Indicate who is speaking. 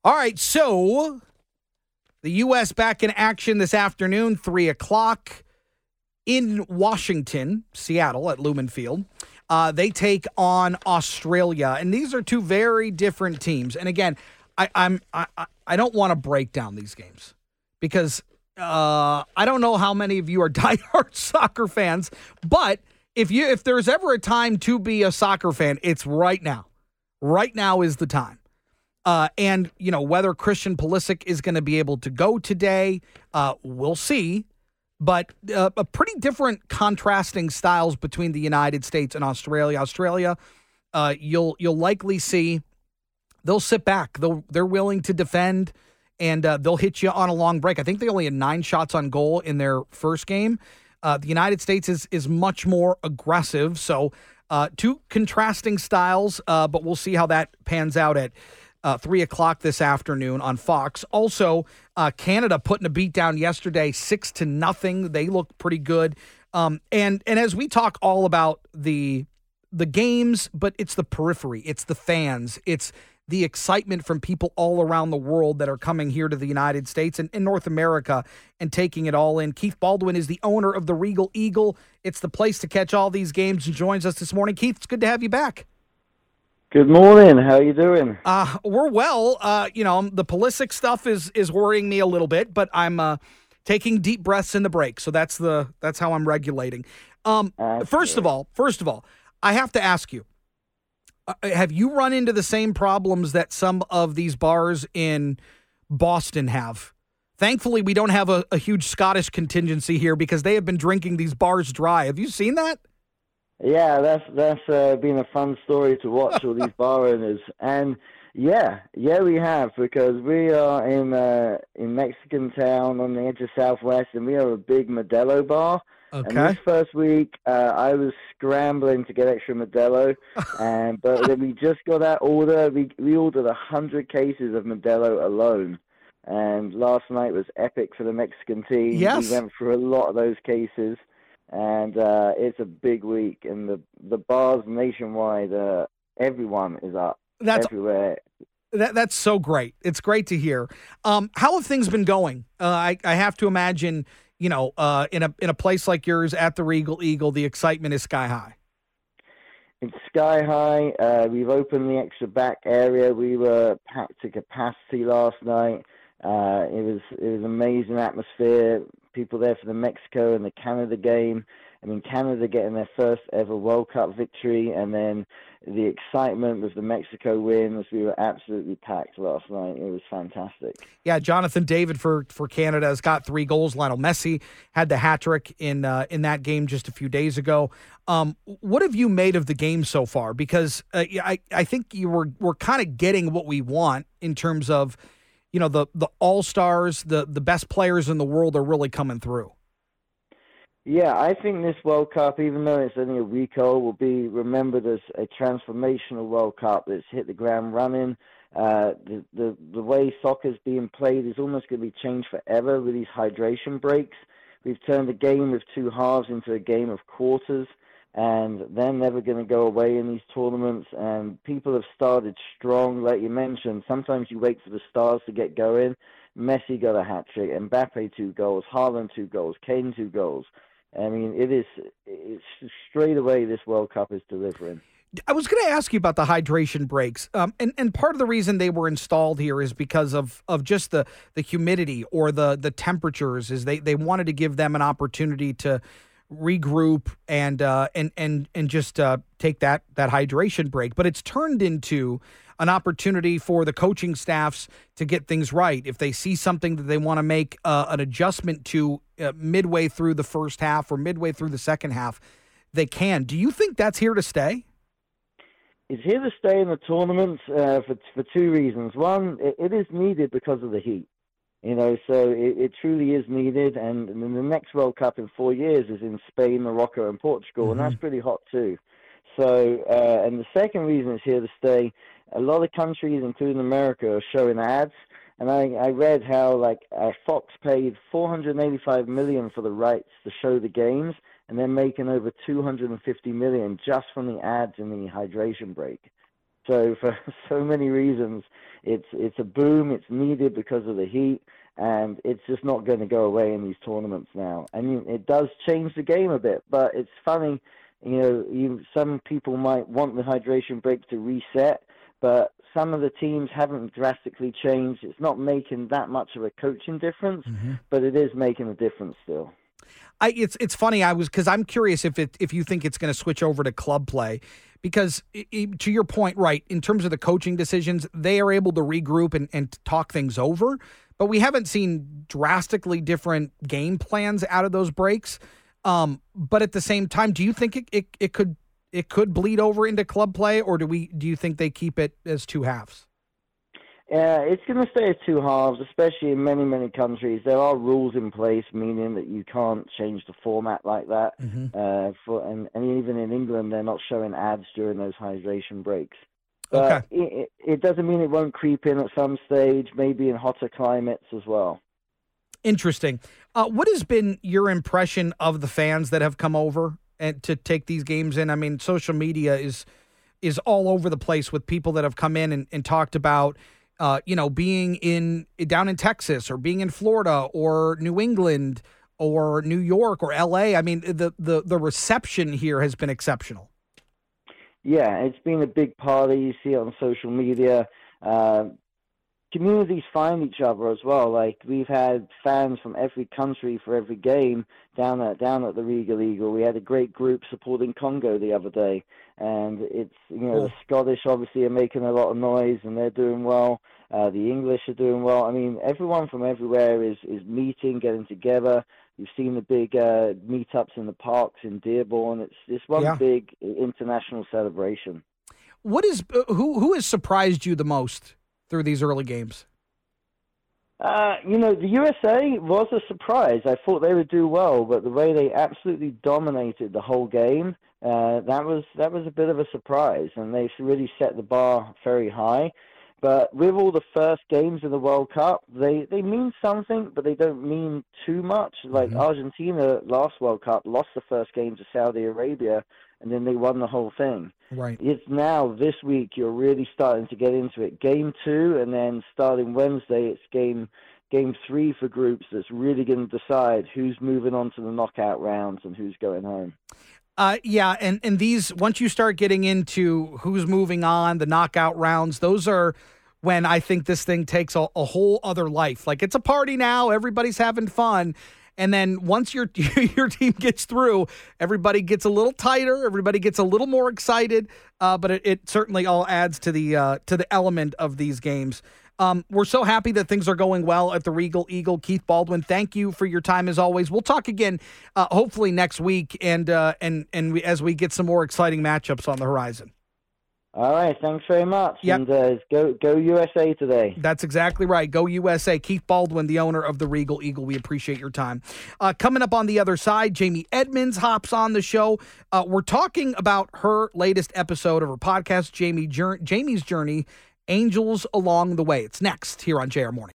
Speaker 1: All right, so the U.S. back in action this afternoon, 3 o'clock in Washington, Seattle at Lumen Field. They take on Australia, and these are two very different teams. And again, I don't want to break down these games because I don't know how many of you are diehard soccer fans, but if there's ever a time to be a soccer fan, it's right now. Right now is the time. And, whether Christian Pulisic is going to be able to go today, we'll see. But a pretty different contrasting styles between the United States and Australia. Australia, you'll likely see they'll sit back. They're willing to defend, and they'll hit you on a long break. I think they only had 9 shots on goal in their first game. The United States is much more aggressive. So two contrasting styles, but we'll see how that pans out at 3 o'clock this afternoon on Fox. Also, Canada putting a beat down yesterday, 6-0. They look pretty good. And as we talk all about the games, but it's the periphery, it's the fans, it's the excitement from people all around the world that are coming here to the United States and in North America and taking it all in. Keith Baldwin is the owner of the Regal Eagle. It's the place to catch all these games and joins us this morning. Keith, it's good to have you back.
Speaker 2: Good morning. How you doing?
Speaker 1: We're well. The Pulisic stuff is worrying me a little bit, but I'm taking deep breaths in the break. So that's how I'm regulating. First of all, I have to ask you, have you run into the same problems that some of these bars in Boston have? Thankfully, we don't have a huge Scottish contingency here because they have been drinking these bars dry. Have you seen that?
Speaker 2: Yeah, that's been a fun story to watch, all these bar owners. And yeah, we have, because we are in Mexican town on the edge of Southwest, and we have a big Modelo bar.
Speaker 1: Okay.
Speaker 2: And this first week, I was scrambling to get extra Modelo, but then we just got that order. We ordered 100 cases of Modelo alone. And last night was epic for the Mexican team.
Speaker 1: Yes.
Speaker 2: We went through a lot of those cases. And it's a big week, and the bars nationwide, everyone is up. Everywhere.
Speaker 1: That's so great. It's great to hear. How have things been going? I have to imagine, in a place like yours at the Regal Eagle, the excitement is sky high.
Speaker 2: It's sky high. We've opened the extra back area. We were packed to capacity last night. It was amazing atmosphere. People there for the Mexico and the Canada game. I mean, Canada getting their first ever World Cup victory, and then the excitement with the Mexico wins. We were absolutely packed last night. It was fantastic.
Speaker 1: Yeah, Jonathan David for Canada has got 3 goals. Lionel Messi had the hat trick in that game just a few days ago. What have you made of the game so far? Because I think we're kind of getting what we want in terms of, the all-stars, the best players in the world are really coming through.
Speaker 2: Yeah, I think this World Cup, even though it's only a week old, will be remembered as a transformational World Cup that's hit the ground running. The way soccer's being played is almost going to be changed forever with these hydration breaks. We've turned a game with 2 halves into a game of quarters, and they're never going to go away in these tournaments. And people have started strong, like you mentioned. Sometimes you wait for the stars to get going. Messi got a hat trick, Mbappe 2 goals, Haaland 2 goals, Kane 2 goals. I mean, it's straight away this World Cup is delivering.
Speaker 1: I was going to ask you about the hydration breaks. And part of the reason they were installed here is because of just the humidity or the temperatures, is they wanted to give them an opportunity to regroup and just take that hydration break. But it's turned into an opportunity for the coaching staffs to get things right. If they see something that they want to make an adjustment to midway through the first half or midway through the second half, they can. Do you think that's here to stay?
Speaker 2: It's here to stay in the tournaments for 2 reasons. One, it is needed because of the heat. So it truly is needed. And the next World Cup in 4 years is in Spain, Morocco, and Portugal, and that's pretty hot too. So, and the second reason it's here to stay, a lot of countries, including America, are showing ads. And I read how Fox paid $485 million for the rights to show the games, and they're making over $250 million just from the ads in the hydration break. So for so many reasons, it's a boom. It's needed because of the heat, and it's just not going to go away in these tournaments now. I mean, it does change the game a bit, but it's funny. Some people might want the hydration break to reset, but some of the teams haven't drastically changed. It's not making that much of a coaching difference, but it is making a difference still.
Speaker 1: It's funny. Because I'm curious if you think it's going to switch over to club play, because to your point, right, in terms of the coaching decisions, they are able to regroup and talk things over, but we haven't seen drastically different game plans out of those breaks. But at the same time, do you think it could bleed over into club play, or do you think they keep it as two halves?
Speaker 2: Yeah, it's going to stay as two halves, especially in many, many countries. There are rules in place, meaning that you can't change the format like that. And even in England, they're not showing ads during those hydration breaks. But it doesn't mean it won't creep in at some stage, maybe in hotter climates as well.
Speaker 1: Interesting. What has been your impression of the fans that have come over and to take these games in? I mean, social media is all over the place with people that have come in and talked about being down in Texas or being in Florida or New England or New York or LA. I mean, the reception here has been exceptional.
Speaker 2: Yeah, it's been a big party. You see it on social media. Communities find each other as well. Like, we've had fans from every country for every game down at the Regal Eagle. We had a great group supporting Congo the other day, and it's the Scottish obviously are making a lot of noise and they're doing well. The English are doing well. I mean, everyone from everywhere is meeting, getting together. You've seen the big meetups in the parks in Dearborn. It's one big international celebration.
Speaker 1: What is who has surprised you the most through these early games?
Speaker 2: The USA was a surprise. I thought they would do well, but the way they absolutely dominated the whole game, that was a bit of a surprise, and they really set the bar very high. But with all the first games of the World Cup, they mean something, but they don't mean too much. Like Argentina last World Cup lost the first game to Saudi Arabia, and then they won the whole thing.
Speaker 1: Right.
Speaker 2: It's now, this week, you're really starting to get into it. Game 2, and then starting Wednesday, it's game 3 for groups that's really going to decide who's moving on to the knockout rounds and who's going home.
Speaker 1: And these, once you start getting into who's moving on, the knockout rounds, those are when I think this thing takes a whole other life. Like, it's a party now, everybody's having fun. And then once your team gets through, everybody gets a little tighter, everybody gets a little more excited. But it certainly all adds to the element of these games. We're so happy that things are going well at the Regal Eagle. Keith Baldwin, thank you for your time as always. We'll talk again, hopefully next week, and as we get some more exciting matchups on the horizon.
Speaker 2: All right, thanks very much.
Speaker 1: Yep.
Speaker 2: And go USA today.
Speaker 1: That's exactly right. Go USA. Keith Baldwin, the owner of the Regal Eagle. We appreciate your time. Coming up on the other side, Jamie Edmonds hops on the show. We're talking about her latest episode of her podcast, Jamie's Journey, Angels Along the Way. It's next here on JR Morning.